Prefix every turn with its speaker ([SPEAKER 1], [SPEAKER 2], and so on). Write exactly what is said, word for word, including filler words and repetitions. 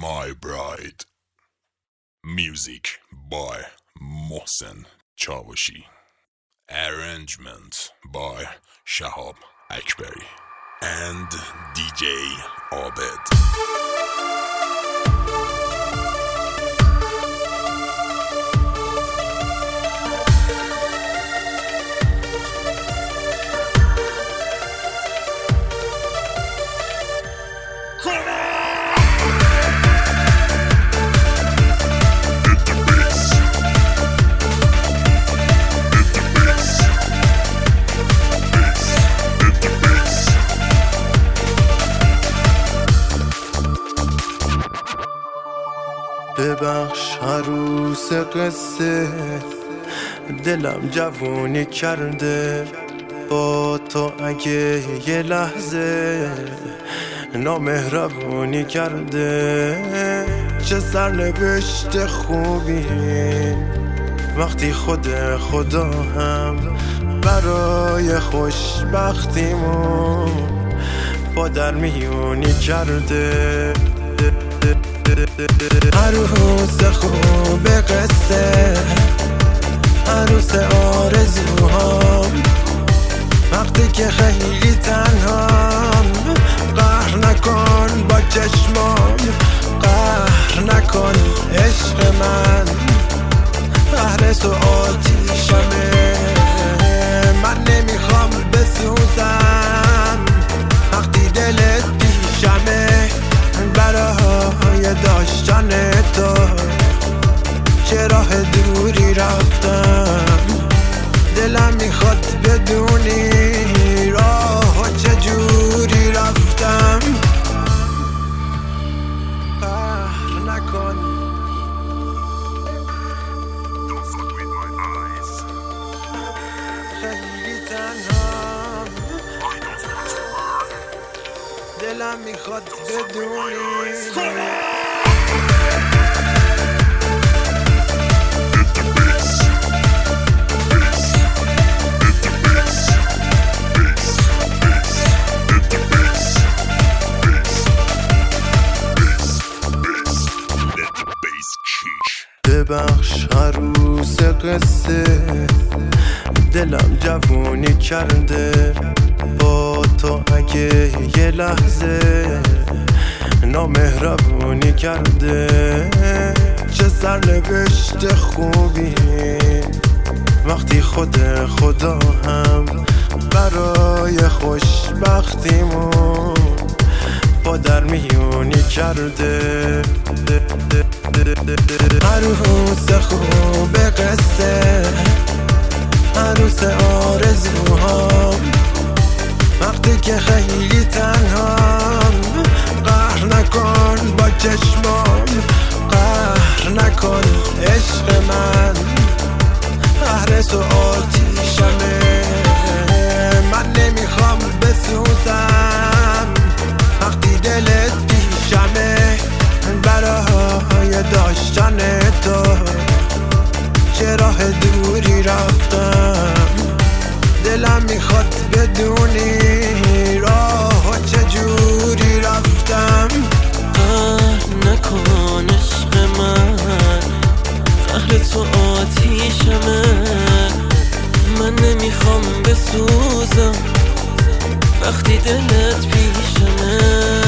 [SPEAKER 1] My Bride. Music by Mohsen Chavashi. Arrangement by Shahab Akbari and دی جی Abed.
[SPEAKER 2] ببخش عروس قصه، دلم جوونی کرده با تو. اگه یه لحظه نامهربونی کرده، چه سرنوشت خوبی وقتی خود خدا هم برای خوشبختیمون با در میونی کرده. عروس خوب قصه، عروس آرزوهام، وقتی که خیلی تنهام، قهر نکن با چشمام، قهر نکن عشق من، قهر تو آتیشمه. من نمیخوام بسوزم وقتی دلت پیشمه، برای داشتن تو چه راه دوری رفتم. دلم میخواد بدونی راه چجوری رفتم. قهر نکن، خیلی تنهام، دلم میخواد بدونی. ببخش عروس قصه، دلم جوونی کرده با تو. اگه یه لحظه نامهربونی کرده، چه سرنوشت خوبی وقتی خود خدا هم برای خوشبختیمون با در میونی کرده. عروس خوب قصه، عروس آرزوهام، وقتی که خیلی تنهام، قهر نکن با چشمام، قهر نکن عشق من، قهر تو آتیشمه. من نمیخوام بسوزم وقتی دلت پیشمه، برای داشتن تو چه راه دوری رفتم. دلم میخواد بدونی راه چجوری رفتم.
[SPEAKER 3] قهر نکن عشق من، قهر تو آتیشمه. من نمیخوام بسوزم وقتی دلت پیشمه،